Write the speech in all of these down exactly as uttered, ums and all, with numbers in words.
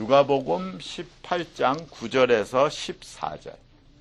누가복음 십팔 장 구 절에서 십사 절.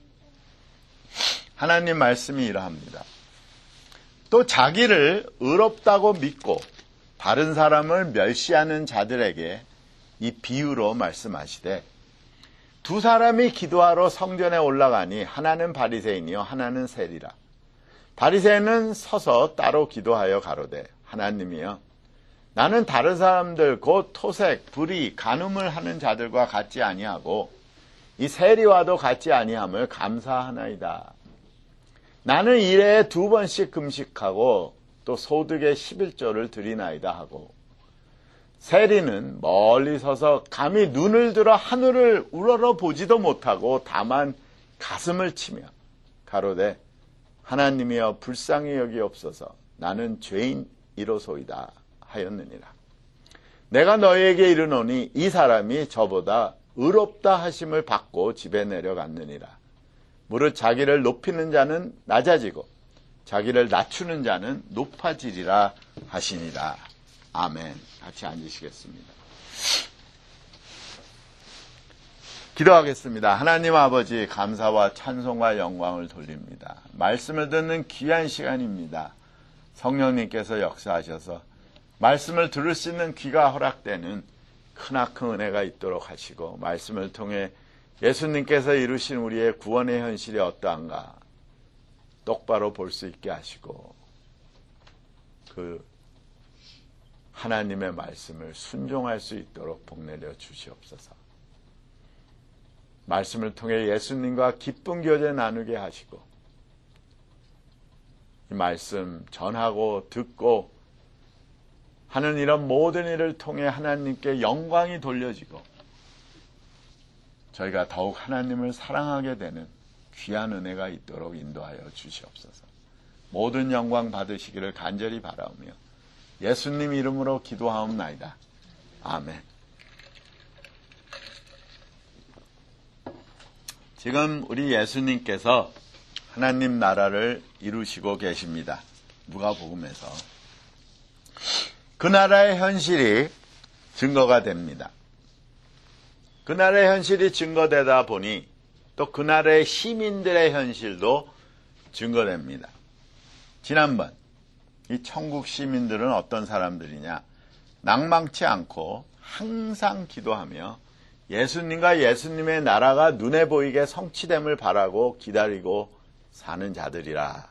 하나님 말씀이 이러합니다. 또 자기를 의롭다고 믿고 다른 사람을 멸시하는 자들에게 이 비유로 말씀하시되, 두 사람이 기도하러 성전에 올라가니 하나는 바리새인이요 하나는 세리라. 바리새인은 서서 따로 기도하여 가로되, 하나님이여, 나는 다른 사람들 곧 토색, 불의, 간음을 하는 자들과 같지 아니하고 이 세리와도 같지 아니함을 감사하나이다. 나는 일해에 두 번씩 금식하고 또 소득의 십일조를 드리나이다 하고, 세리는 멀리 서서 감히 눈을 들어 하늘을 우러러 보지도 못하고 다만 가슴을 치며 가로되, 하나님이여 불쌍히 여기옵소서, 나는 죄인이로소이다 하였느니라. 내가 너희에게 이르노니 이 사람이 저보다 의롭다 하심을 받고 집에 내려갔느니라. 무릇 자기를 높이는 자는 낮아지고 자기를 낮추는 자는 높아지리라 하시니라. 아멘. 같이 앉으시겠습니다. 기도하겠습니다. 하나님 아버지, 감사와 찬송과 영광을 돌립니다. 말씀을 듣는 귀한 시간입니다. 성령님께서 역사하셔서 말씀을 들을 수 있는 귀가 허락되는 크나큰 은혜가 있도록 하시고, 말씀을 통해 예수님께서 이루신 우리의 구원의 현실이 어떠한가 똑바로 볼 수 있게 하시고, 그 하나님의 말씀을 순종할 수 있도록 복내려 주시옵소서. 말씀을 통해 예수님과 기쁜 교제 나누게 하시고, 이 말씀 전하고 듣고 하는 이런 모든 일을 통해 하나님께 영광이 돌려지고 저희가 더욱 하나님을 사랑하게 되는 귀한 은혜가 있도록 인도하여 주시옵소서. 모든 영광 받으시기를 간절히 바라오며 예수님 이름으로 기도하옵나이다. 아멘. 지금 우리 예수님께서 하나님 나라를 이루시고 계십니다. 누가복음에서 그 나라의 현실이 증거가 됩니다. 그 나라의 현실이 증거되다 보니 또 그 나라의 시민들의 현실도 증거됩니다. 지난번 이 천국 시민들은 어떤 사람들이냐? 낭망치 않고 항상 기도하며 예수님과 예수님의 나라가 눈에 보이게 성취됨을 바라고 기다리고 사는 자들이라.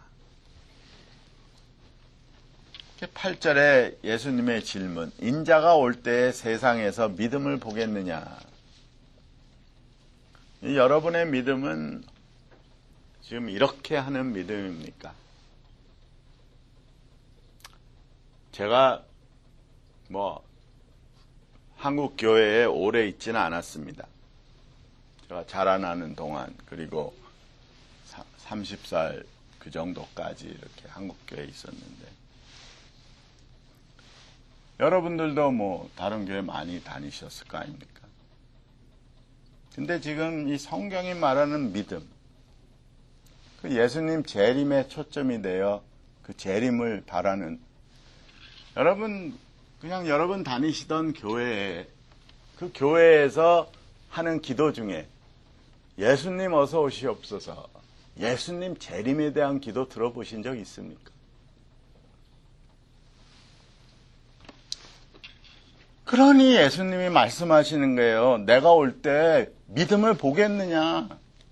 팔 절에 예수님의 질문, 인자가 올 때에 세상에서 믿음을 보겠느냐? 여러분의 믿음은 지금 이렇게 하는 믿음입니까? 제가 뭐 한국 교회에 오래 있지는 않았습니다. 제가 자라나는 동안, 그리고 서른 살 그 정도까지 이렇게 한국 교회에 있었는데, 여러분들도 뭐 다른 교회 많이 다니셨을 거 아닙니까? 근데 지금 이 성경이 말하는 믿음, 그 예수님 재림에 초점이 되어 그 재림을 바라는, 여러분 그냥 여러분 다니시던 교회에, 그 교회에서 하는 기도 중에 예수님 어서 오시옵소서, 예수님 재림에 대한 기도 들어보신 적 있습니까? 그러니 예수님이 말씀하시는 거예요. 내가 올 때 믿음을 보겠느냐?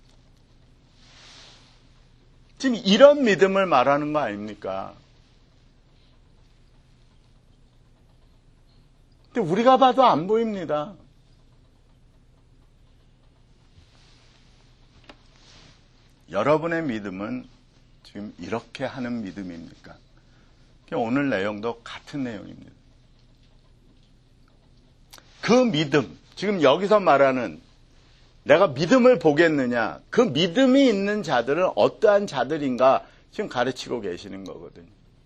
지금 이런 믿음을 말하는 거 아닙니까? 근데 우리가 봐도 안 보입니다. 여러분의 믿음은 지금 이렇게 하는 믿음입니까? 오늘 내용도 같은 내용입니다. 그 믿음, 지금 여기서 말하는 내가 믿음을 보겠느냐, 그 믿음이 있는 자들은 어떠한 자들인가 지금 가르치고 계시는 거거든요.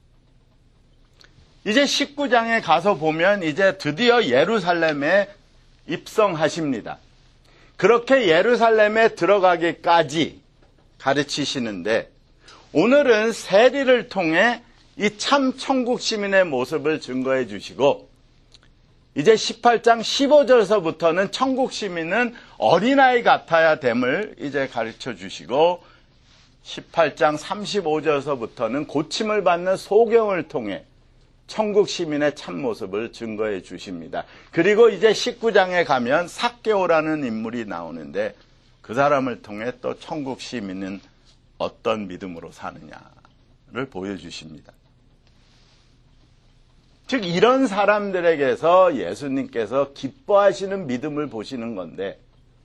이제 십구 장에 가서 보면 이제 드디어 예루살렘에 입성하십니다. 그렇게 예루살렘에 들어가기까지 가르치시는데, 오늘은 세리를 통해 이 참 천국 시민의 모습을 증거해 주시고, 이제 십팔 장 십오 절서부터는 천국 시민은 어린아이 같아야 됨을 이제 가르쳐 주시고, 십팔 장 삼십오 절서부터는 고침을 받는 소경을 통해 천국 시민의 참모습을 증거해 주십니다. 그리고 이제 십구 장에 가면 삭개오라는 인물이 나오는데, 그 사람을 통해 또 천국 시민은 어떤 믿음으로 사느냐를 보여주십니다. 즉 이런 사람들에게서 예수님께서 기뻐하시는 믿음을 보시는 건데,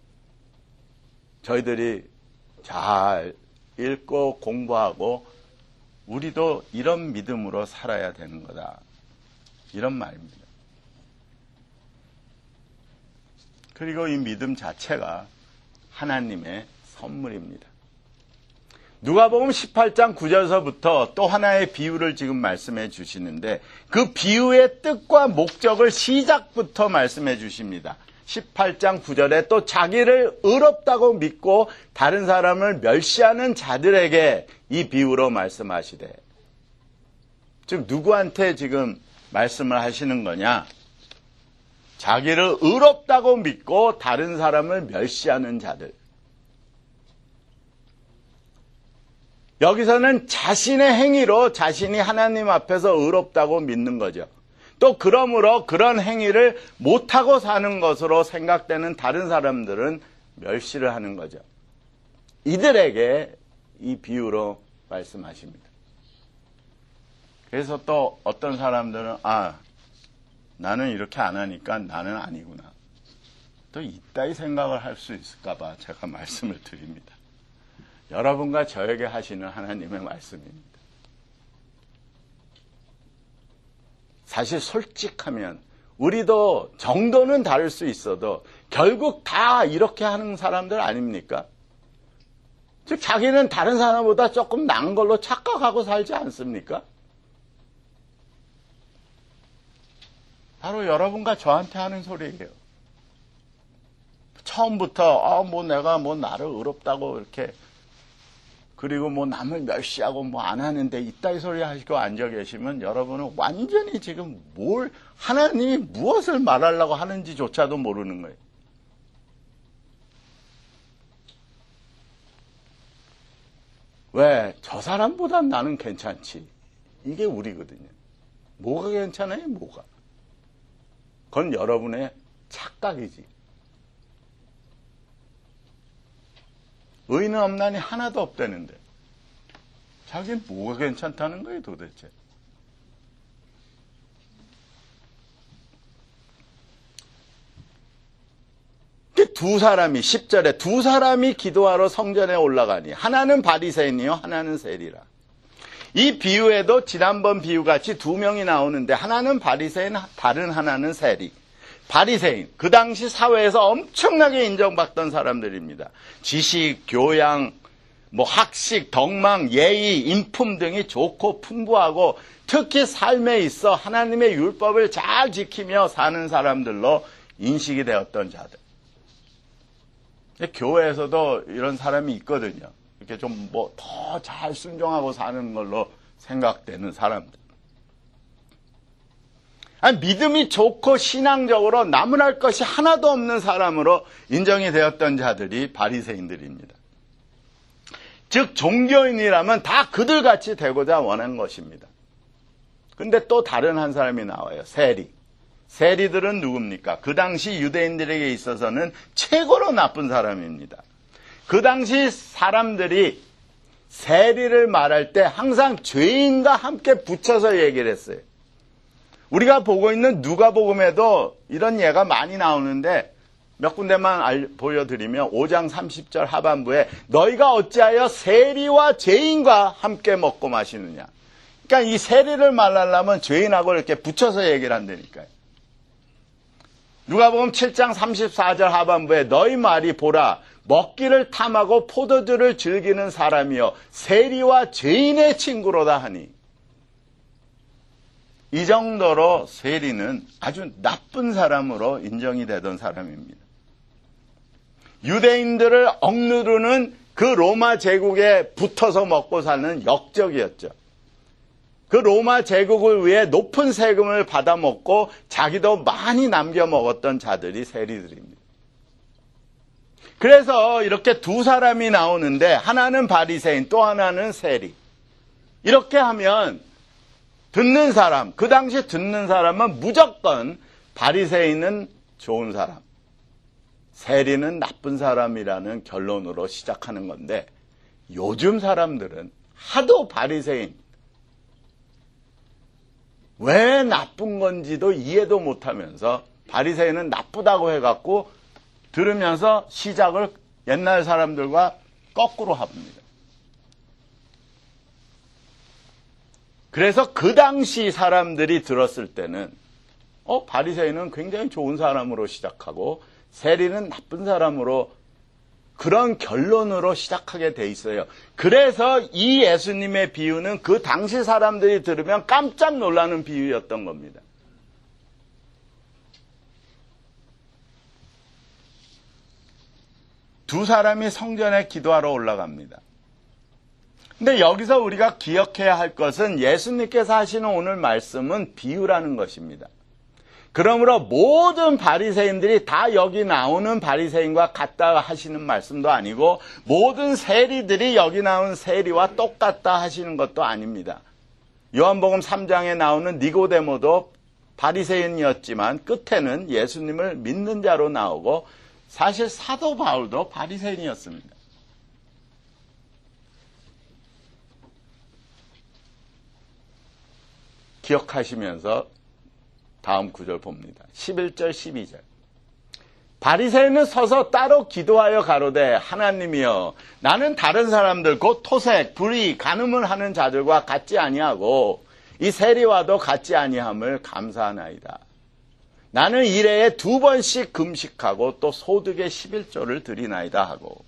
저희들이 잘 읽고 공부하고 우리도 이런 믿음으로 살아야 되는 거다, 이런 말입니다. 그리고 이 믿음 자체가 하나님의 선물입니다. 누가복음 십팔 장 구 절서부터 또 하나의 비유를 지금 말씀해 주시는데, 그 비유의 뜻과 목적을 시작부터 말씀해 주십니다. 십팔 장 구 절에 또 자기를 의롭다고 믿고 다른 사람을 멸시하는 자들에게 이 비유로 말씀하시되, 즉 누구한테 지금 말씀을 하시는 거냐? 자기를 의롭다고 믿고 다른 사람을 멸시하는 자들. 여기서는 자신의 행위로 자신이 하나님 앞에서 의롭다고 믿는 거죠. 또 그러므로 그런 행위를 못하고 사는 것으로 생각되는 다른 사람들은 멸시를 하는 거죠. 이들에게 이 비유로 말씀하십니다. 그래서 또 어떤 사람들은 아, 나는 이렇게 안 하니까 나는 아니구나, 또 이따위 생각을 할 수 있을까 봐 제가 말씀을 드립니다. 여러분과 저에게 하시는 하나님의 말씀입니다. 사실 솔직하면 우리도 정도는 다를 수 있어도 결국 다 이렇게 하는 사람들 아닙니까? 즉 자기는 다른 사람보다 조금 나은 걸로 착각하고 살지 않습니까? 바로 여러분과 저한테 하는 소리예요. 처음부터 아, 뭐 내가 뭐 나를 의롭다고 이렇게, 그리고 뭐 남을 멸시하고 뭐 안 하는데 이따위 소리 하시고 앉아 계시면 여러분은 완전히 지금 뭘, 하나님이 무엇을 말하려고 하는지조차도 모르는 거예요. 왜? 저 사람보단 나는 괜찮지. 이게 우리거든요. 뭐가 괜찮아요? 뭐가? 그건 여러분의 착각이지. 의는 없나니 하나도 없다는데 자기는 뭐가 괜찮다는 거예요 도대체. 두 사람이 십 절에 두 사람이 기도하러 성전에 올라가니 하나는 바리새인이요 하나는 세리라. 이 비유에도 지난번 비유같이 두 명이 나오는데 하나는 바리새인, 다른 하나는 세리. 바리새인, 그 당시 사회에서 엄청나게 인정받던 사람들입니다. 지식, 교양, 뭐 학식, 덕망, 예의, 인품 등이 좋고 풍부하고 특히 삶에 있어 하나님의 율법을 잘 지키며 사는 사람들로 인식이 되었던 자들. 교회에서도 이런 사람이 있거든요. 이렇게 좀 뭐 더 잘 순종하고 사는 걸로 생각되는 사람들. 아니, 믿음이 좋고 신앙적으로 나무랄 것이 하나도 없는 사람으로 인정이 되었던 자들이 바리새인들입니다. 즉 종교인이라면 다 그들같이 되고자 원한 것입니다. 근데 또 다른 한 사람이 나와요. 세리. 세리들은 누굽니까? 그 당시 유대인들에게 있어서는 최고로 나쁜 사람입니다. 그 당시 사람들이 세리를 말할 때 항상 죄인과 함께 붙여서 얘기를 했어요. 우리가 보고 있는 누가복음에도 이런 예가 많이 나오는데 몇 군데만 알, 보여드리면 오 장 삼십 절 하반부에 너희가 어찌하여 세리와 죄인과 함께 먹고 마시느냐. 그러니까 이 세리를 말하려면 죄인하고 이렇게 붙여서 얘기를 한다니까요. 누가복음 칠 장 삼십사 절 하반부에 너희 말이 보라 먹기를 탐하고 포도주를 즐기는 사람이여 세리와 죄인의 친구로다 하니. 이 정도로 세리는 아주 나쁜 사람으로 인정이 되던 사람입니다. 유대인들을 억누르는 그 로마 제국에 붙어서 먹고 사는 역적이었죠. 그 로마 제국을 위해 높은 세금을 받아먹고 자기도 많이 남겨 먹었던 자들이 세리들입니다. 그래서 이렇게 두 사람이 나오는데 하나는 바리새인 또 하나는 세리. 이렇게 하면 듣는 사람, 그 당시 듣는 사람은 무조건 바리새인은 좋은 사람, 세리는 나쁜 사람이라는 결론으로 시작하는 건데 요즘 사람들은 하도 바리새인 왜 나쁜 건지도 이해도 못하면서 바리새인은 나쁘다고 해갖고 들으면서 시작을 옛날 사람들과 거꾸로 합니다. 그래서 그 당시 사람들이 들었을 때는 어 바리새인은 굉장히 좋은 사람으로 시작하고 세리는 나쁜 사람으로 그런 결론으로 시작하게 돼 있어요. 그래서 이 예수님의 비유는 그 당시 사람들이 들으면 깜짝 놀라는 비유였던 겁니다. 두 사람이 성전에 기도하러 올라갑니다. 근데 여기서 우리가 기억해야 할 것은 예수님께서 하시는 오늘 말씀은 비유라는 것입니다. 그러므로 모든 바리새인들이 다 여기 나오는 바리새인과 같다 하시는 말씀도 아니고 모든 세리들이 여기 나온 세리와 똑같다 하시는 것도 아닙니다. 요한복음 삼 장에 나오는 니고데모도 바리새인이었지만 끝에는 예수님을 믿는 자로 나오고 사실 사도 바울도 바리새인이었습니다. 기억하시면서 다음 구절 봅니다. 십일 절 십이 절. 바리새인은 서서 따로 기도하여 가로되 하나님이여 나는 다른 사람들 곧 토색, 불의, 간음을 하는 자들과 같지 아니하고 이 세리와도 같지 아니함을 감사하나이다. 나는 일해에 두 번씩 금식하고 또 소득의 십일 조를 드리나이다 하고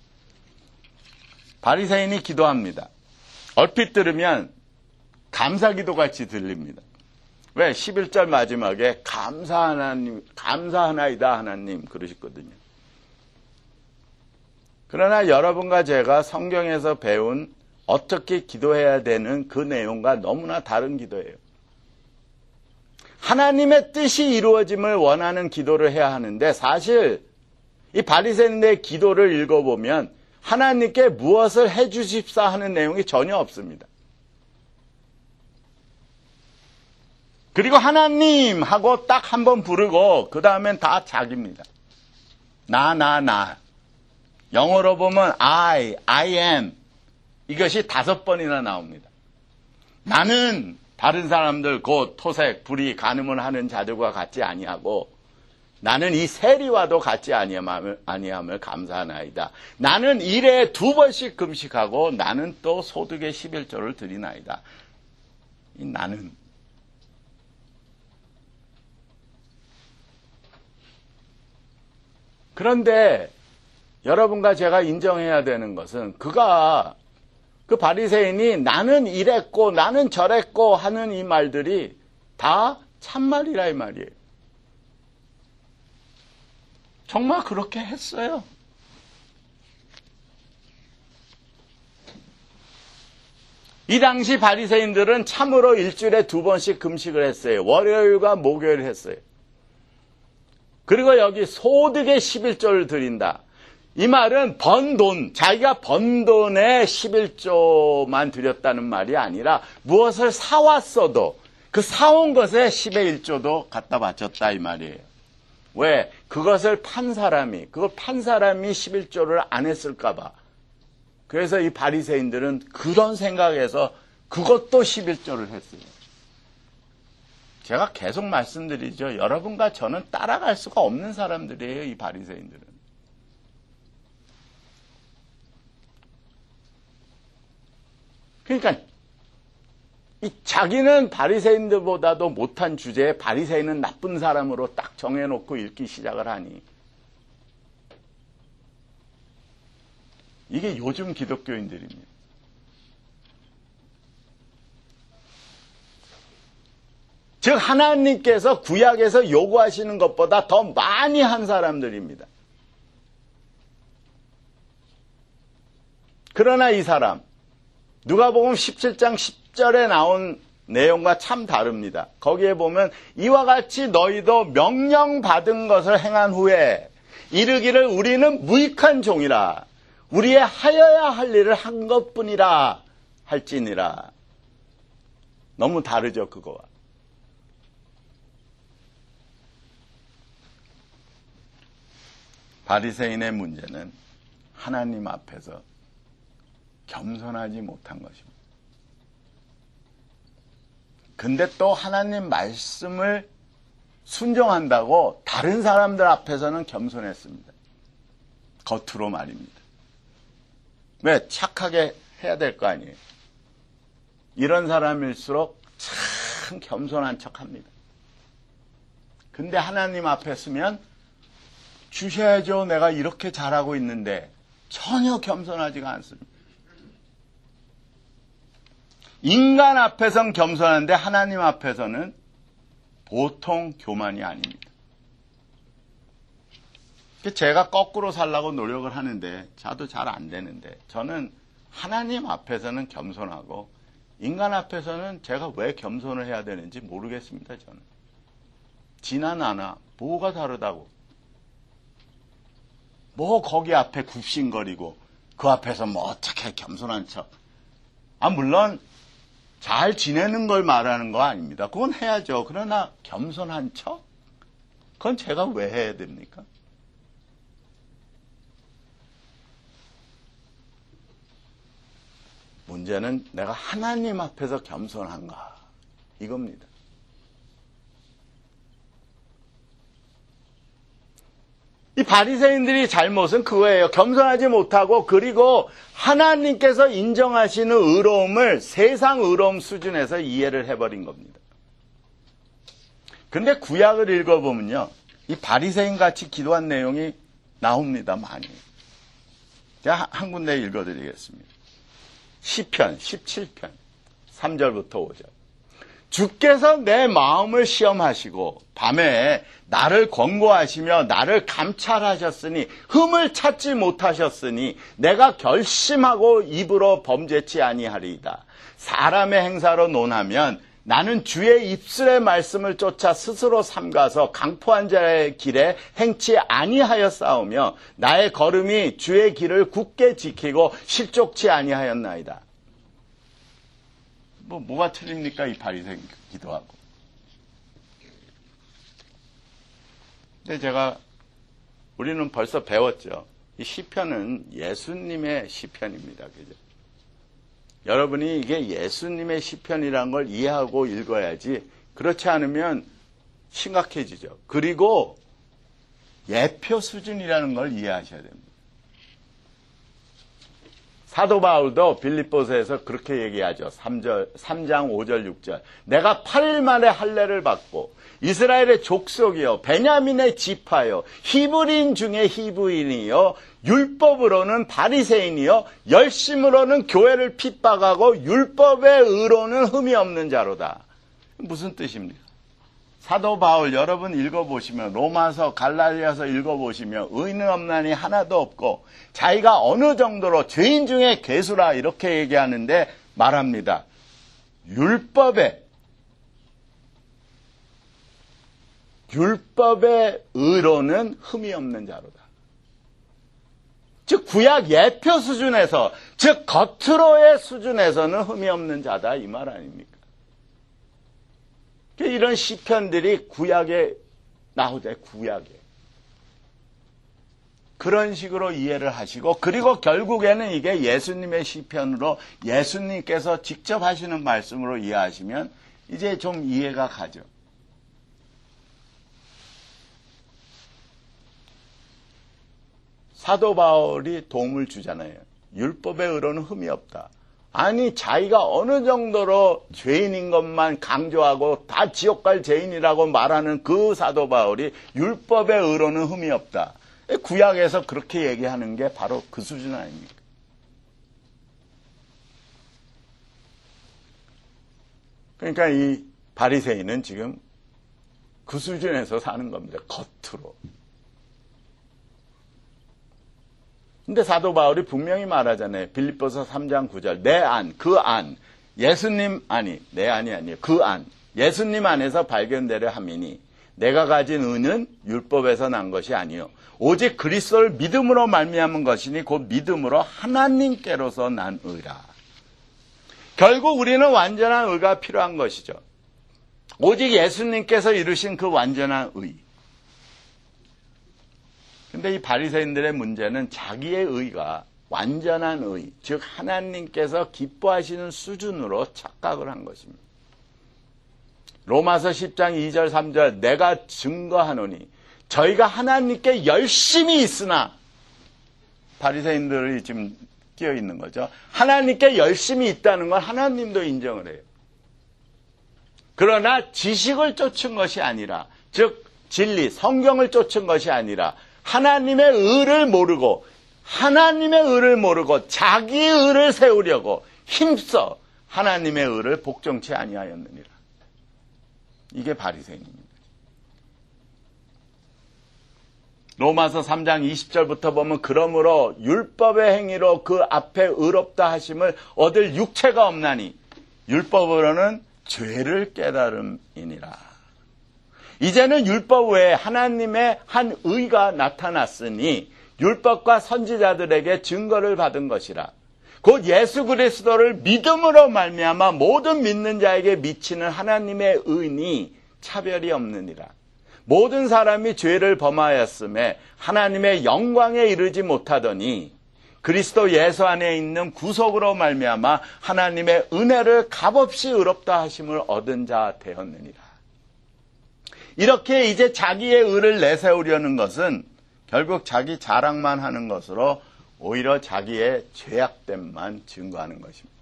바리새인이 기도합니다. 얼핏 들으면 감사기도 같이 들립니다. 왜? 십일 절 마지막에 감사하나님, 감사하나이다 하나님 그러셨거든요. 그러나 여러분과 제가 성경에서 배운 어떻게 기도해야 되는 그 내용과 너무나 다른 기도예요. 하나님의 뜻이 이루어짐을 원하는 기도를 해야 하는데 사실 이 바리새인의 기도를 읽어보면 하나님께 무엇을 해주십사 하는 내용이 전혀 없습니다. 그리고 하나님 하고 딱 한 번 부르고 그 다음엔 다 자기입니다. 나, 나, 나. 영어로 보면 I, I am. 이것이 다섯 번이나 나옵니다. 나는 다른 사람들 곧 토색, 불의, 간음을 하는 자들과 같지 아니하고 나는 이 세리와도 같지 아니함을, 아니함을 감사하나이다. 나는 일에 두 번씩 금식하고 나는 또 소득의 십일 조를 드리나이다. 이 나는 그런데 여러분과 제가 인정해야 되는 것은 그가 그 바리새인이 나는 이랬고 나는 저랬고 하는 이 말들이 다 참말이라 이 말이에요. 정말 그렇게 했어요. 이 당시 바리새인들은 참으로 일주일에 두 번씩 금식을 했어요. 월요일과 목요일 했어요. 그리고 여기 소득의 십일 조를 드린다. 이 말은 번 돈, 자기가 번 돈의 십일 조만 드렸다는 말이 아니라 무엇을 사왔어도 그 사온 것에 십의 일 조도 갖다 바쳤다 이 말이에요. 왜? 그것을 판 사람이, 그걸 판 사람이 십일 조를 안 했을까 봐. 그래서 이 바리새인들은 그런 생각에서 그것도 십일 조를 했어요. 제가 계속 말씀드리죠. 여러분과 저는 따라갈 수가 없는 사람들이에요. 이 바리새인들은. 그러니까 이 자기는 바리새인들보다도 못한 주제에 바리새인은 나쁜 사람으로 딱 정해놓고 읽기 시작을 하니 이게 요즘 기독교인들입니다. 즉 하나님께서 구약에서 요구하시는 것보다 더 많이 한 사람들입니다. 그러나 이 사람 누가복음 십칠 장 십 절에 나온 내용과 참 다릅니다. 거기에 보면 이와 같이 너희도 명령받은 것을 행한 후에 이르기를 우리는 무익한 종이라 우리의 하여야 할 일을 한 것뿐이라 할지니라. 너무 다르죠, 그거와. 바리새인의 문제는 하나님 앞에서 겸손하지 못한 것입니다. 근데 또 하나님 말씀을 순종한다고 다른 사람들 앞에서는 겸손했습니다. 겉으로 말입니다. 왜? 착하게 해야 될 거 아니에요. 이런 사람일수록 참 겸손한 척합니다. 근데 하나님 앞에 서면 주셔야죠. 내가 이렇게 잘하고 있는데 전혀 겸손하지가 않습니다. 인간 앞에선 겸손한데 하나님 앞에서는 보통 교만이 아닙니다. 제가 거꾸로 살려고 노력을 하는데 저도 잘 안 되는데 저는 하나님 앞에서는 겸손하고 인간 앞에서는 제가 왜 겸손을 해야 되는지 모르겠습니다. 저는. 지나 나나 뭐가 다르다고. 뭐 거기 앞에 굽신거리고 그 앞에서 뭐 어떻게 겸손한 척. 아 물론 잘 지내는 걸 말하는 거 아닙니다. 그건 해야죠. 그러나 겸손한 척? 그건 제가 왜 해야 됩니까? 문제는 내가 하나님 앞에서 겸손한가 이겁니다. 이 바리새인들이 잘못은 그거예요. 겸손하지 못하고 그리고 하나님께서 인정하시는 의로움을 세상 의로움 수준에서 이해를 해버린 겁니다. 근데 구약을 읽어보면요. 이 바리새인같이 기도한 내용이 나옵니다. 많이. 제가 한 군데 읽어드리겠습니다. 시편 십칠 편 삼 절부터 오 절. 주께서 내 마음을 시험하시고 밤에 나를 권고하시며 나를 감찰하셨으니 흠을 찾지 못하셨으니 내가 결심하고 입으로 범죄치 아니하리이다. 사람의 행사로 논하면 나는 주의 입술의 말씀을 쫓아 스스로 삼가서 강포한 자의 길에 행치 아니하였사오며 나의 걸음이 주의 길을 굳게 지키고 실족치 아니하였나이다. 뭐 뭐가 틀립니까? 이 바리새인 기도하고. 근데 제가 우리는 벌써 배웠죠. 이 시편은 예수님의 시편입니다. 그죠? 여러분이 이게 예수님의 시편이라는 걸 이해하고 읽어야지 그렇지 않으면 심각해지죠. 그리고 예표 수준이라는 걸 이해하셔야 됩니다. 사도 바울도 빌립보서에서 그렇게 얘기하죠. 삼 절, 삼 장 오 절 육 절. 내가 팔 일 만에 할례를 받고 이스라엘의 족속이요 베냐민의 지파요 히브리인 중에 히브리인이요 율법으로는 바리새인이요 열심으로는 교회를 핍박하고 율법의 의로는 흠이 없는 자로다. 무슨 뜻입니까? 사도 바울 여러분 읽어보시면 로마서 갈라디아서 읽어보시면 의는 없나니 하나도 없고 자기가 어느 정도로 죄인 중에 괴수라 이렇게 얘기하는데 말합니다. 율법에 율법의 의로는 흠이 없는 자로다. 즉 구약 예표 수준에서 즉 겉으로의 수준에서는 흠이 없는 자다 이 말 아닙니까? 이런 시편들이 구약에 나오죠. 구약에. 그런 식으로 이해를 하시고 그리고 결국에는 이게 예수님의 시편으로 예수님께서 직접 하시는 말씀으로 이해하시면 이제 좀 이해가 가죠. 사도 바울이 도움을 주잖아요. 율법의 의로는 흠이 없다. 아니 자기가 어느 정도로 죄인인 것만 강조하고 다 지옥 갈 죄인이라고 말하는 그 사도 바울이 율법의 의로는 흠이 없다. 구약에서 그렇게 얘기하는 게 바로 그 수준 아닙니까? 그러니까 이 바리새인은 지금 그 수준에서 사는 겁니다. 겉으로. 근데 사도 바울이 분명히 말하잖아요. 빌립보서 삼 장 구 절. 내 안, 그 안, 예수님 안이, 내 안이 아니에요. 그 안, 예수님 안에서 발견되려 함이니 내가 가진 의는 율법에서 난 것이 아니요 오직 그리스도를 믿음으로 말미암은 것이니 곧 믿음으로 하나님께로서 난 의라. 결국 우리는 완전한 의가 필요한 것이죠. 오직 예수님께서 이루신 그 완전한 의. 근데 이 바리새인들의 문제는 자기의 의가 완전한 의, 즉 하나님께서 기뻐하시는 수준으로 착각을 한 것입니다. 로마서 십 장 이 절 삼 절 내가 증거하노니 저희가 하나님께 열심히 있으나, 바리새인들이 지금 끼어 있는 거죠. 하나님께 열심히 있다는 건 하나님도 인정을 해요. 그러나 지식을 쫓은 것이 아니라, 즉 진리, 성경을 쫓은 것이 아니라 하나님의 의를 모르고 하나님의 의를 모르고 자기의 의를 세우려고 힘써 하나님의 의를 복종치 아니하였느니라. 이게 바리새인입니다. 로마서 삼 장 이십 절부터 보면 그러므로 율법의 행위로 그 앞에 의롭다 하심을 얻을 육체가 없나니 율법으로는 죄를 깨달음이니라. 이제는 율법 외에 하나님의 한 의가 나타났으니 율법과 선지자들에게 증거를 받은 것이라. 곧 예수 그리스도를 믿음으로 말미암아 모든 믿는 자에게 미치는 하나님의 의니 차별이 없느니라. 모든 사람이 죄를 범하였음에 하나님의 영광에 이르지 못하더니 그리스도 예수 안에 있는 구속으로 말미암아 하나님의 은혜를 값없이 의롭다 하심을 얻은 자 되었느니라. 이렇게 이제 자기의 의를 내세우려는 것은 결국 자기 자랑만 하는 것으로 오히려 자기의 죄악됨만 증거하는 것입니다.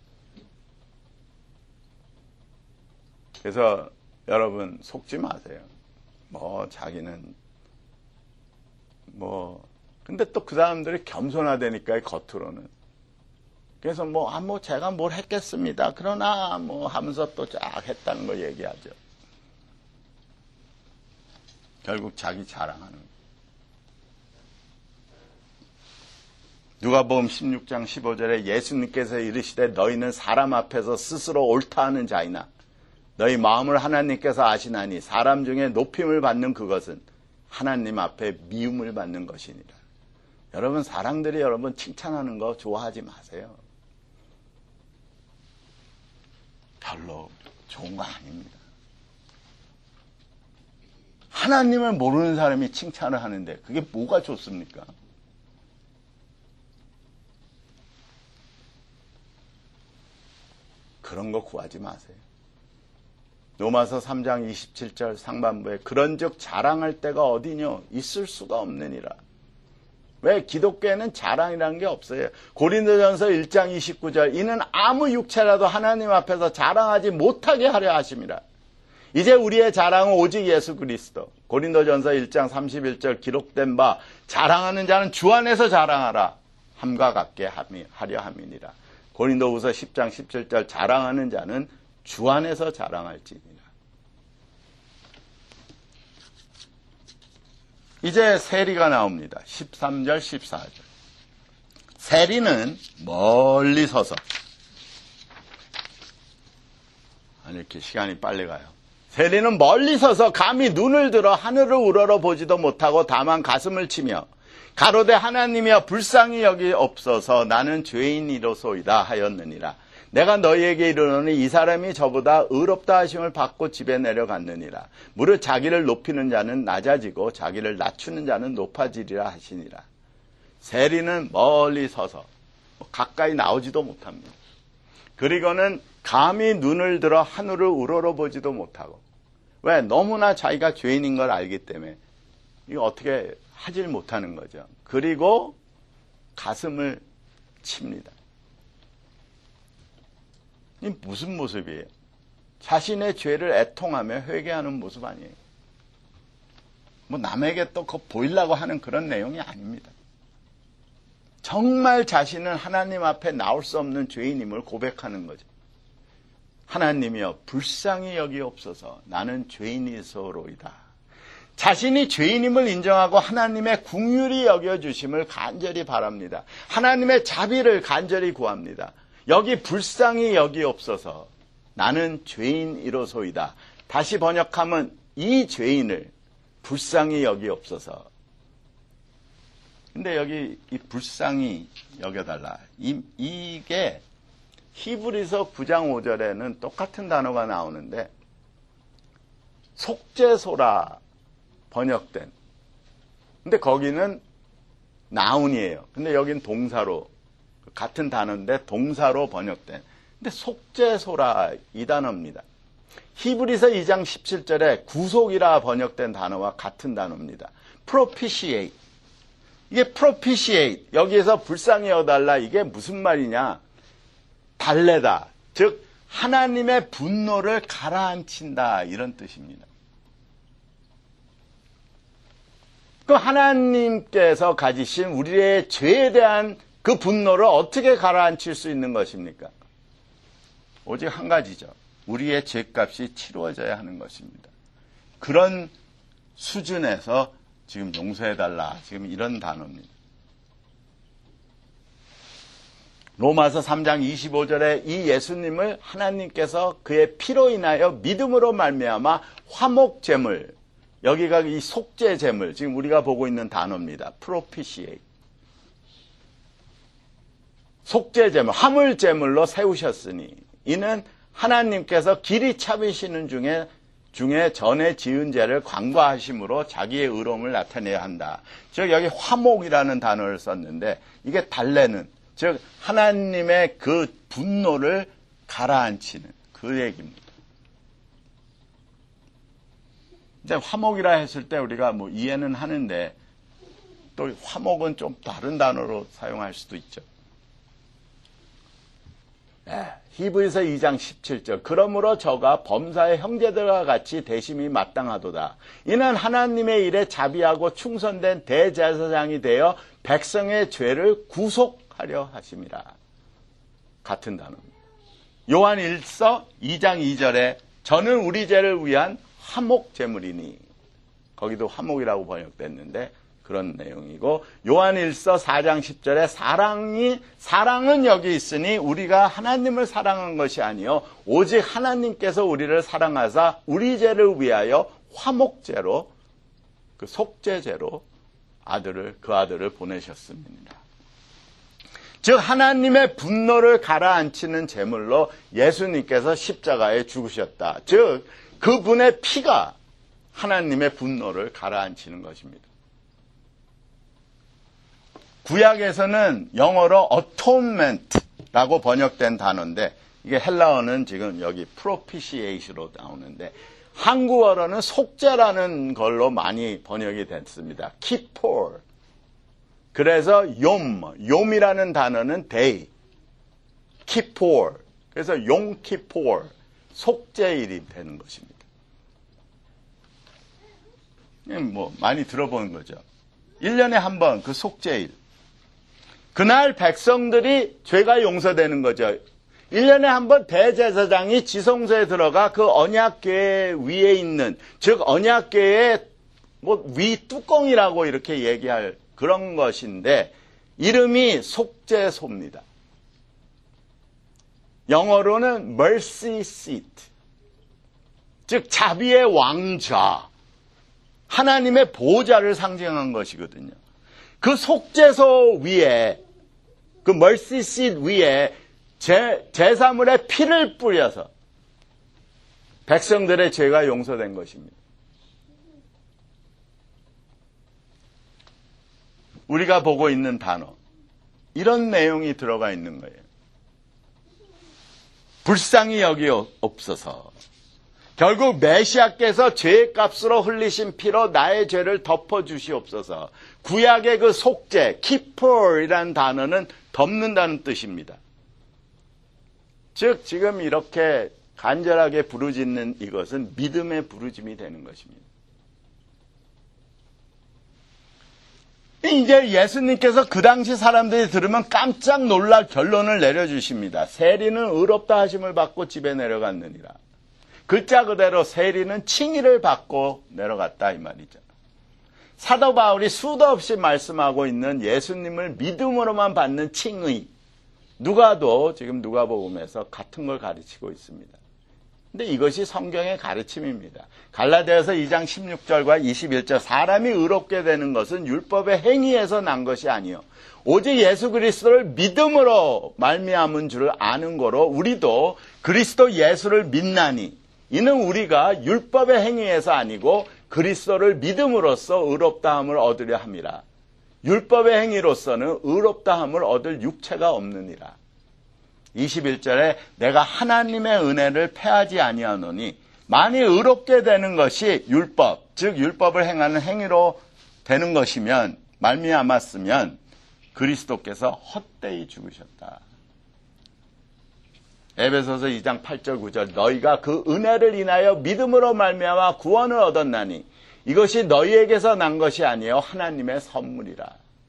그래서 여러분 속지 마세요. 뭐 자기는 뭐 근데 또 그 사람들이 겸손하다니까 겉으로는. 그래서 뭐 아 뭐 제가 뭘 했겠습니다. 그러나 뭐 하면서 또 쫙 했다는 걸 얘기하죠. 결국 자기 자랑하는 거예요. 누가복음 십육 장 십오 절에 예수님께서 이르시되 너희는 사람 앞에서 스스로 옳다 하는 자이나 너희 마음을 하나님께서 아시나니 사람 중에 높임을 받는 그것은 하나님 앞에 미움을 받는 것이니라. 여러분 사람들이 여러분 칭찬하는 거 좋아하지 마세요. 별로 좋은 거 아닙니다. 하나님을 모르는 사람이 칭찬을 하는데 그게 뭐가 좋습니까? 그런 거 구하지 마세요. 로마서 삼 장 이십칠 절 상반부에 그런즉 자랑할 때가 어디뇨? 있을 수가 없느니라. 왜? 기독교에는 자랑이라는 게 없어요. 고린도전서 일 장 이십구 절 이는 아무 육체라도 하나님 앞에서 자랑하지 못하게 하려 하심이라. 이제 우리의 자랑은 오직 예수 그리스도. 고린도전서 일 장 삼십일 절 기록된 바 자랑하는 자는 주 안에서 자랑하라. 함과 같게 하려 함이니라. 고린도후서 십 장 십칠 절 자랑하는 자는 주 안에서 자랑할지니라. 이제 세리가 나옵니다. 십삼 절 십사 절. 세리는 멀리 서서, 아니 이렇게 시간이 빨리 가요. 세리는 멀리 서서 감히 눈을 들어 하늘을 우러러 보지도 못하고 다만 가슴을 치며 가로되 하나님이여 불쌍히 여기옵소서 나는 죄인이로소이다 하였느니라. 내가 너희에게 이르노니 이 사람이 저보다 의롭다 하심을 받고 집에 내려갔느니라. 무릇 자기를 높이는 자는 낮아지고 자기를 낮추는 자는 높아지리라 하시니라. 세리는 멀리 서서 가까이 나오지도 못합니다. 그리고는 감히 눈을 들어 하늘을 우러러보지도 못하고. 왜? 너무나 자기가 죄인인 걸 알기 때문에 이거 어떻게 하질 못하는 거죠. 그리고 가슴을 칩니다. 이 무슨 모습이에요? 자신의 죄를 애통하며 회개하는 모습 아니에요. 뭐 남에게 또 그거 보이려고 하는 그런 내용이 아닙니다. 정말 자신은 하나님 앞에 나올 수 없는 죄인임을 고백하는 거죠. 하나님이여 불쌍히 여기옵소서 나는 죄인이소로이다. 자신이 죄인임을 인정하고 하나님의 긍휼히 여겨주심을 간절히 바랍니다. 하나님의 자비를 간절히 구합니다. 여기 불쌍히 여기옵소서. 나는 죄인이로소이다. 다시 번역하면 이 죄인을 불쌍히 여기옵소서. 근데 여기 이 불쌍히 여겨달라. 이, 이게 히브리서 구 장 오 절에는 똑같은 단어가 나오는데 속죄소라 번역된. 근데 거기는 나운이에요. 근데 여긴 동사로, 같은 단어인데 동사로 번역된. 근데 속죄소라 이 단어입니다. 히브리서 이 장 십칠 절에 구속이라 번역된 단어와 같은 단어입니다. propitiate. 이게 propitiate. 여기에서 불쌍히 여달라. 이게 무슨 말이냐? 달래다. 즉 하나님의 분노를 가라앉힌다. 이런 뜻입니다. 그 하나님께서 가지신 우리의 죄에 대한 그 분노를 어떻게 가라앉힐 수 있는 것입니까? 오직 한 가지죠. 우리의 죄값이 치루어져야 하는 것입니다. 그런 수준에서 지금 용서해달라. 지금 이런 단어입니다. 로마서 삼 장 이십오 절에 이 예수님을 하나님께서 그의 피로 인하여 믿음으로 말미암아 화목제물, 여기가 이 속죄제물, 지금 우리가 보고 있는 단어입니다. propitiate. 속죄제물, 화물제물로 세우셨으니 이는 하나님께서 길이 차비시는 중에 중에 전에 지은 죄를 관과하심으로 자기의 의로움을 나타내야 한다. 즉 여기 화목이라는 단어를 썼는데 이게 달래는, 즉 하나님의 그 분노를 가라앉히는 그 얘기입니다. 이제 화목이라 했을 때 우리가 뭐 이해는 하는데 또 화목은 좀 다른 단어로 사용할 수도 있죠. 네, 히브리서 이 장 십칠 절. 그러므로 저가 범사의 형제들과 같이 대심이 마땅하도다. 이는 하나님의 일에 자비하고 충성된 대제사장이 되어 백성의 죄를 구속하려 하심이라. 같은 단어입니다. 요한 일서 이 장 이 절에 저는 우리 죄를 위한 화목제물이니, 거기도 화목이라고 번역됐는데 그런 내용이고, 요한일서 사 장 십 절에 사랑이 사랑은 여기 있으니 우리가 하나님을 사랑한 것이 아니요 오직 하나님께서 우리를 사랑하사 우리 죄를 위하여 화목제로, 그 속죄제로 아들을 그 아들을 보내셨습니다. 즉 하나님의 분노를 가라앉히는 제물로 예수님께서 십자가에 죽으셨다. 즉 그분의 피가 하나님의 분노를 가라앉히는 것입니다. 구약에서는 영어로 atonement라고 번역된 단어인데 이게 헬라어는 지금 여기 propitiate로 나오는데 한국어로는 속죄라는 걸로 많이 번역이 됐습니다. kippur. 그래서 욤, 욤이라는 단어는 day, kippur. 그래서 용 키포르, 속죄일이 되는 것입니다. 뭐 많이 들어보는 거죠. 일 년에 한 번 그 속죄일. 그날 백성들이 죄가 용서되는 거죠. 일 년에 한 번 대제사장이 지성소에 들어가 그 언약궤 위에 있는, 즉 언약궤의 뭐 위 뚜껑이라고 이렇게 얘기할 그런 것인데 이름이 속죄소입니다. 영어로는 mercy seat, 즉 자비의 왕좌, 하나님의 보좌를 상징한 것이거든요. 그 속죄소 위에, 그 mercy seat 위에 제, 제사물의 피를 뿌려서 백성들의 죄가 용서된 것입니다. 우리가 보고 있는 단어, 이런 내용이 들어가 있는 거예요. 불쌍히 여기옵소서. 결국 메시아께서 죄의 값으로 흘리신 피로 나의 죄를 덮어주시옵소서. 구약의 그 속죄, 키퍼이라는 단어는 덮는다는 뜻입니다. 즉 지금 이렇게 간절하게 부르짖는 이것은 믿음의 부르짐이 되는 것입니다. 이제 예수님께서 그 당시 사람들이 들으면 깜짝 놀랄 결론을 내려주십니다. 세리는 의롭다 하심을 받고 집에 내려갔느니라. 글자 그대로 세리는 칭의를 받고 내려갔다 이 말이죠. 사도 바울이 수도 없이 말씀하고 있는 예수님을 믿음으로만 받는 칭의, 누가도 지금 누가복음에서 같은 걸 가르치고 있습니다. 근데 이것이 성경의 가르침입니다. 갈라디아서 이 장 십육 절과 이십일 절, 사람이 의롭게 되는 것은 율법의 행위에서 난 것이 아니요 오직 예수 그리스도를 믿음으로 말미암은 줄을 아는 거로 우리도 그리스도 예수를 믿나니 이는 우리가 율법의 행위에서 아니고 그리스도를 믿음으로써 의롭다함을 얻으려 함이라. 율법의 행위로서는 의롭다함을 얻을 육체가 없느니라. 이십일 절에 내가 하나님의 은혜를 패하지 아니하노니 만일 의롭게 되는 것이 율법, 즉 율법을 행하는 행위로 되는 것이면 말미암았으면 그리스도께서 헛되이 죽으셨다. 에베소서 이 장 팔 절 구 절 너희가 그 은혜를 인하여 믿음으로 말미암아 구원을 얻었나니 이것이 너희에게서 난 것이 아니요 하나님의 선물이라.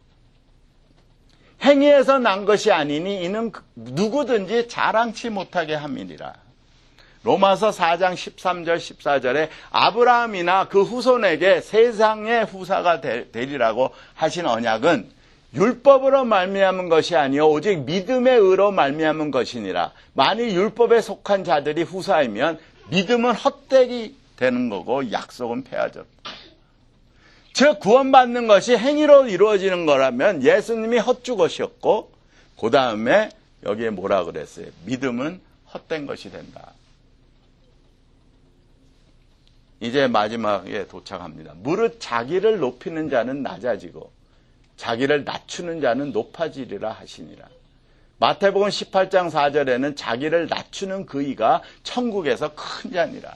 행위에서 난 것이 아니니 이는 누구든지 자랑치 못하게 함이니라. 로마서 사 장 십삼 절 십사 절에 아브라함이나 그 후손에게 세상의 후사가 되리라고 하신 언약은 율법으로 말미암은 것이 아니요 오직 믿음의 의로 말미암은 것이니라. 만일 율법에 속한 자들이 후사이면 믿음은 헛되이 되는 거고 약속은 폐하졌다. 즉 구원받는 것이 행위로 이루어지는 거라면 예수님이 헛죽으셨고 그 다음에 여기에 뭐라 그랬어요? 믿음은 헛된 것이 된다. 이제 마지막에 도착합니다. 무릇 자기를 높이는 자는 낮아지고 자기를 낮추는 자는 높아지리라 하시니라. 마태복음 십팔 장 사 절에는 자기를 낮추는 그이가 천국에서 큰 자니라.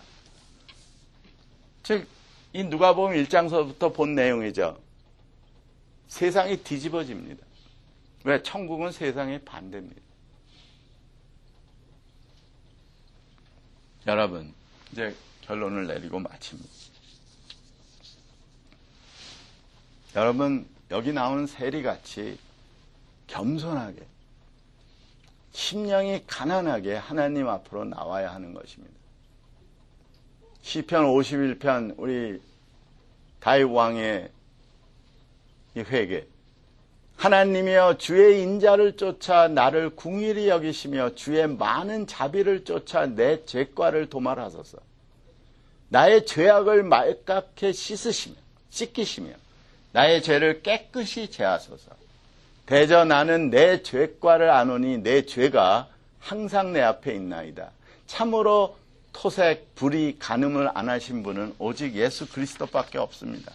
즉 이 누가복음 일 장서부터 본 내용이죠. 세상이 뒤집어집니다. 왜? 천국은 세상의 반대입니다. 여러분, 이제 결론을 내리고 마칩니다. 여러분, 여기 나오는 세리같이 겸손하게, 심령이 가난하게 하나님 앞으로 나와야 하는 것입니다. 시편 오십일 편 우리 다윗 왕의 이 회개. 하나님이여 주의 인자를 쫓아 나를 궁일히 여기시며 주의 많은 자비를 쫓아 내 죄과를 도말하소서. 나의 죄악을 말갛게 씻으시며 씻기시며 나의 죄를 깨끗이 제하소서. 대저 나는 내 죄과를 아노니 내 죄가 항상 내 앞에 있나이다. 참으로 토색, 불의, 간음을 안 하신 분은 오직 예수 그리스도밖에 없습니다.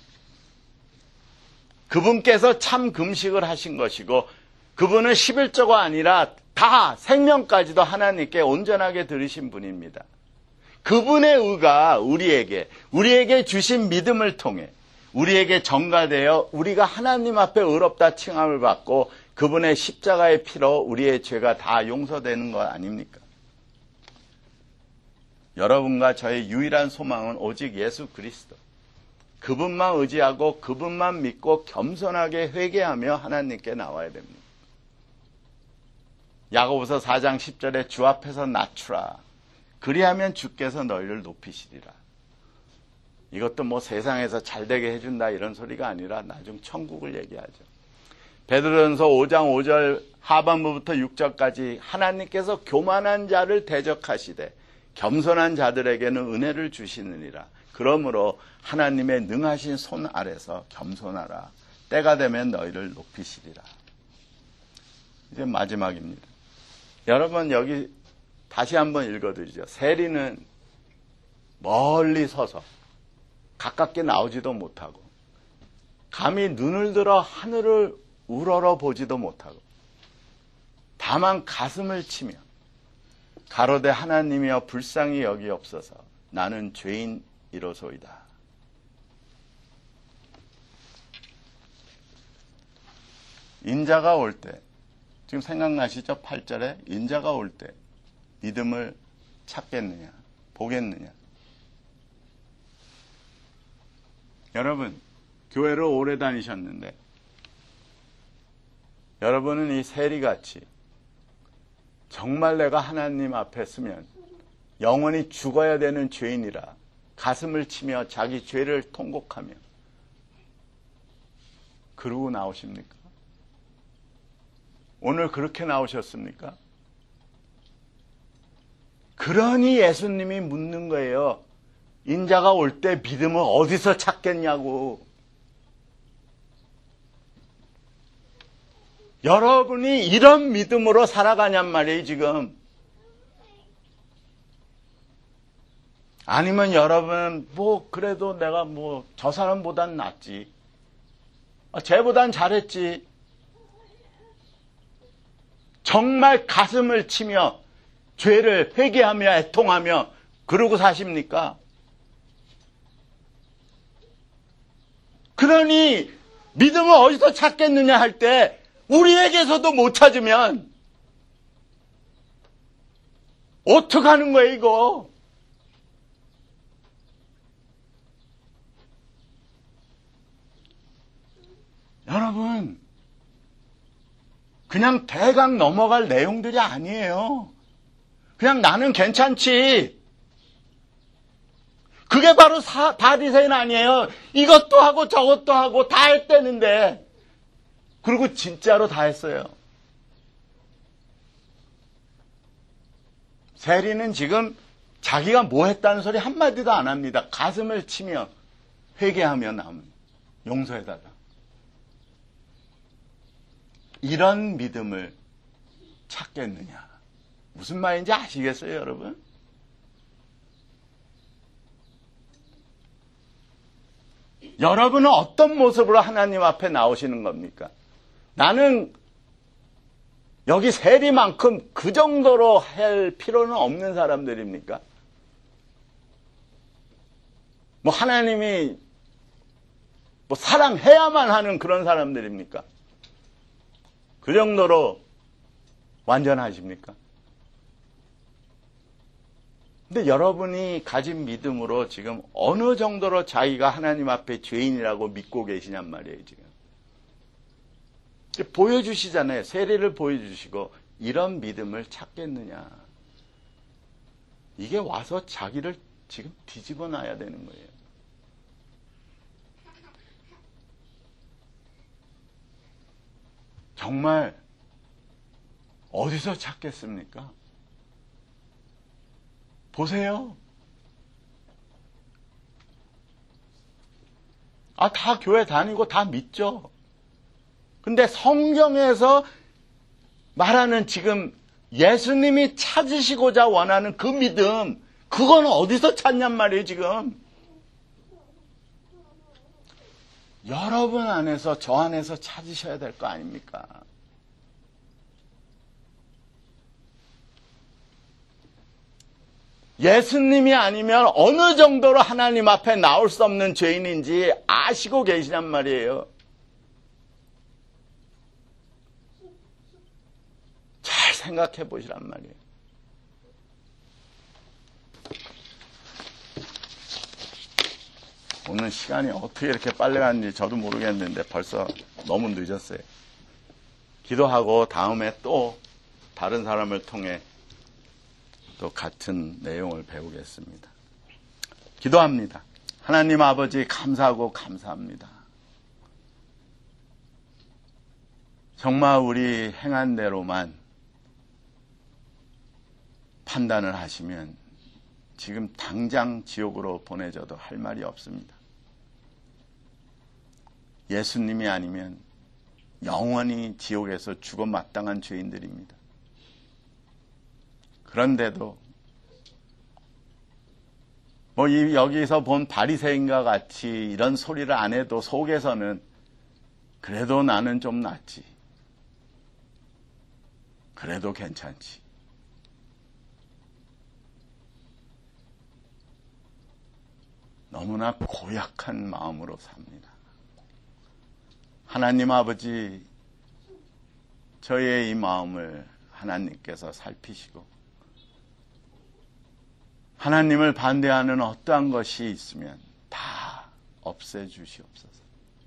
그분께서 참 금식을 하신 것이고 그분은 십일조가 아니라 다 생명까지도 하나님께 온전하게 드리신 분입니다. 그분의 의가 우리에게 우리에게 주신 믿음을 통해 우리에게 전가되어 우리가 하나님 앞에 의롭다 칭함을 받고 그분의 십자가의 피로 우리의 죄가 다 용서되는 것 아닙니까? 여러분과 저의 유일한 소망은 오직 예수 그리스도. 그분만 의지하고 그분만 믿고 겸손하게 회개하며 하나님께 나와야 됩니다. 야고보서 사 장 십 절에 주 앞에서 낮추라. 그리하면 주께서 너희를 높이시리라. 이것도 뭐 세상에서 잘되게 해준다 이런 소리가 아니라 나중 천국을 얘기하죠. 베드로전서 오 장 오 절 하반부부터 육 절까지 하나님께서 교만한 자를 대적하시되 겸손한 자들에게는 은혜를 주시느니라. 그러므로 하나님의 능하신 손 아래서 겸손하라. 때가 되면 너희를 높이시리라. 이제 마지막입니다. 여러분 여기 다시 한번 읽어드리죠. 세리는 멀리 서서 가깝게 나오지도 못하고 감히 눈을 들어 하늘을 우러러 보지도 못하고 다만 가슴을 치며 가로되 하나님이여 불쌍히 여기옵소서. 나는 죄인이로소이다. 인자가 올 때, 지금 생각나시죠? 팔 절에 인자가 올 때 믿음을 찾겠느냐, 보겠느냐. 여러분, 교회를 오래 다니셨는데 여러분은 이 세리같이 정말 내가 하나님 앞에 서면 영원히 죽어야 되는 죄인이라 가슴을 치며 자기 죄를 통곡하며 그러고 나오십니까? 오늘 그렇게 나오셨습니까? 그러니 예수님이 묻는 거예요. 인자가 올 때 믿음을 어디서 찾겠냐고. 여러분이 이런 믿음으로 살아가냔 말이에요, 지금. 아니면 여러분, 뭐, 그래도 내가 뭐, 저 사람보단 낫지. 쟤보단 잘했지. 정말 가슴을 치며, 죄를 회개하며, 애통하며, 그러고 사십니까? 그러니, 믿음을 어디서 찾겠느냐 할 때, 우리에게서도 못 찾으면, 어떡하는 거예요, 이거? 여러분, 그냥 대강 넘어갈 내용들이 아니에요. 그냥 나는 괜찮지. 그게 바로 사, 바리새인 아니에요. 이것도 하고 저것도 하고 다 했다는데. 그리고 진짜로 다 했어요. 세리는 지금 자기가 뭐 했다는 소리 한마디도 안 합니다. 가슴을 치며 회개하며 남은 용서해달라. 이런 믿음을 찾겠느냐. 무슨 말인지 아시겠어요, 여러분? 여러분은 어떤 모습으로 하나님 앞에 나오시는 겁니까? 나는 여기 세리만큼 그 정도로 할 필요는 없는 사람들입니까? 뭐 하나님이 뭐 사랑해야만 하는 그런 사람들입니까? 그 정도로 완전하십니까? 근데 여러분이 가진 믿음으로 지금 어느 정도로 자기가 하나님 앞에 죄인이라고 믿고 계시냔 말이에요, 지금. 보여주시잖아요. 세례를 보여주시고 이런 믿음을 찾겠느냐. 이게 와서 자기를 지금 뒤집어 놔야 되는 거예요. 정말 어디서 찾겠습니까? 보세요. 아, 다 교회 다니고 다 믿죠. 근데 성경에서 말하는 지금 예수님이 찾으시고자 원하는 그 믿음, 그건 어디서 찾냔 말이에요, 지금. 여러분 안에서, 저 안에서 찾으셔야 될 거 아닙니까? 예수님이 아니면 어느 정도로 하나님 앞에 나올 수 없는 죄인인지 아시고 계시냔 말이에요. 잘 생각해 보시란 말이에요. 오늘 시간이 어떻게 이렇게 빨리 갔는지 저도 모르겠는데 벌써 너무 늦었어요. 기도하고 다음에 또 다른 사람을 통해 또 같은 내용을 배우겠습니다. 기도합니다. 하나님 아버지 감사하고 감사합니다. 정말 우리 행한 대로만 판단을 하시면 지금 당장 지옥으로 보내져도 할 말이 없습니다. 예수님이 아니면 영원히 지옥에서 죽어 마땅한 죄인들입니다. 그런데도 뭐 이 여기서 본 바리새인과 같이 이런 소리를 안 해도 속에서는 그래도 나는 좀 낫지. 그래도 괜찮지. 너무나 고약한 마음으로 삽니다. 하나님 아버지, 저의 이 마음을 하나님께서 살피시고 하나님을 반대하는 어떠한 것이 있으면 다 없애주시옵소서.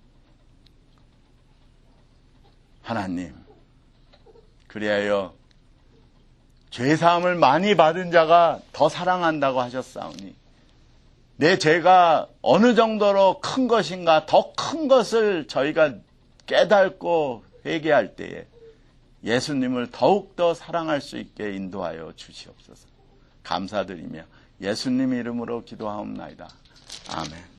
하나님, 그리하여 죄사함을 많이 받은 자가 더 사랑한다고 하셨사오니 내 죄가 어느 정도로 큰 것인가 더 큰 것을 저희가 깨닫고 회개할 때에 예수님을 더욱더 사랑할 수 있게 인도하여 주시옵소서. 감사드리며 예수님 이름으로 기도하옵나이다. 아멘.